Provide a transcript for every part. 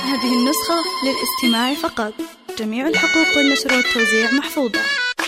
هذه النسخة للاستماع فقط. جميع الحقوق والنشر والتوزيع محفوظة.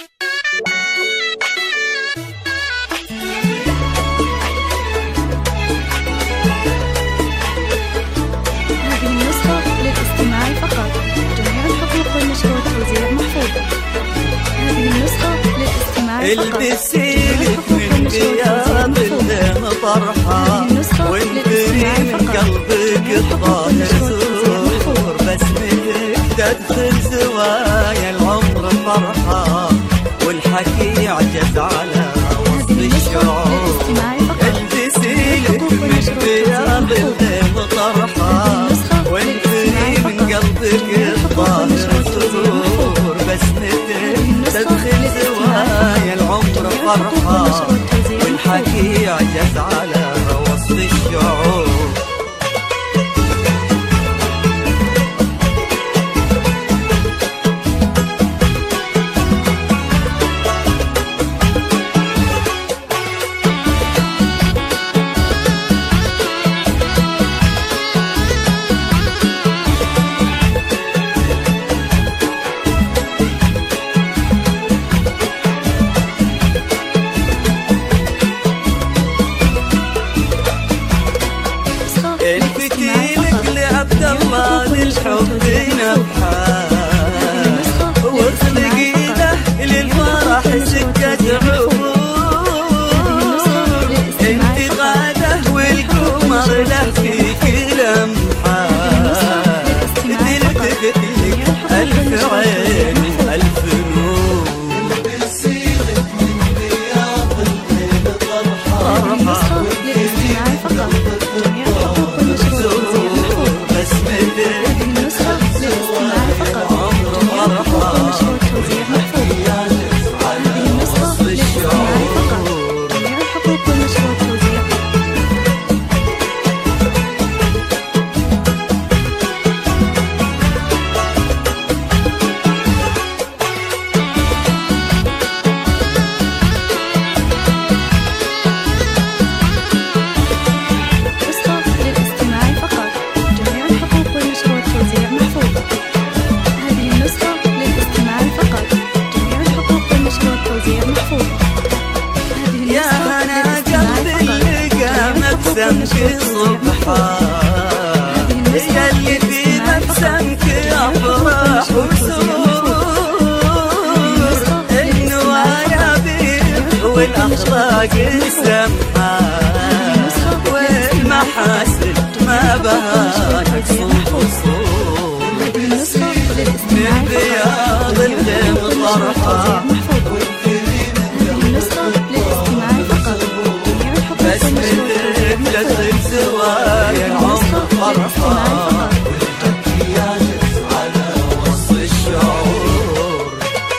هذه النسخة للاستماع فقط. جميع الحقوق والنشر والتوزيع محفوظة. هذه النسخة للاستماع فقط. البسيلك من غياب الليل طرحة وانبري من قلبك الطاهر سرور بسمتك تدخل زوايا العمر فرحة والحكي يعجز على وصف الشعور. البسيلك من غياب الليل طرحة وانبري من قلبك الطاهر سرور بسمتك تدخل زوايا العمر فرحة والحكي يعجز على وصف الشعور. الفتيلك لعبد الله للحب نفحان واخلقي له للفرح سكة عبور انتقاده والقمر له فيك لمحان تلتفت لك ألف عين وألف نور. البسيلك من رياض الليل طرحة مبسمك صبحان يلي في مبسمك أفراح وسرور النوايا بيض والأخلاق سمحان والمحاسن ما بها تكسب وصول من رياض الليل طرحة زوايا العمر فرحة والحكي يعجز على وصف الشعور.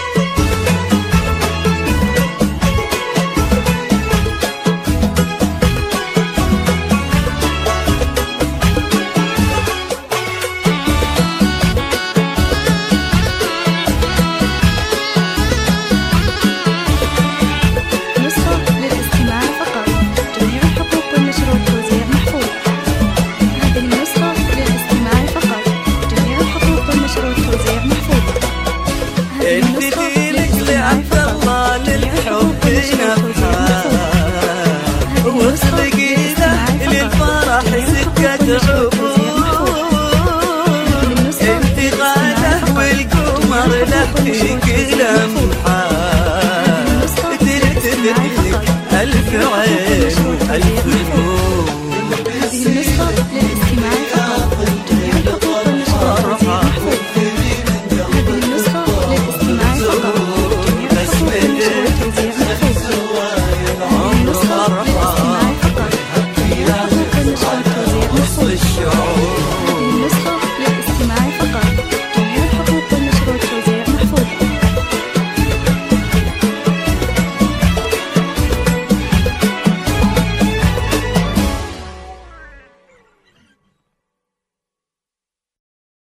نسخة للاستماع فقط. جميع الحقوق والنشر والتوزيع محفوظة. هذه النسخة للاستماع فقط. جميع الحقوق والنشر والتوزيع محفوظة. الفتيلك لعبد الله للحب نفحان واخلقي له للفرح سكة عبور انتقاده والقمر له فيك لمحان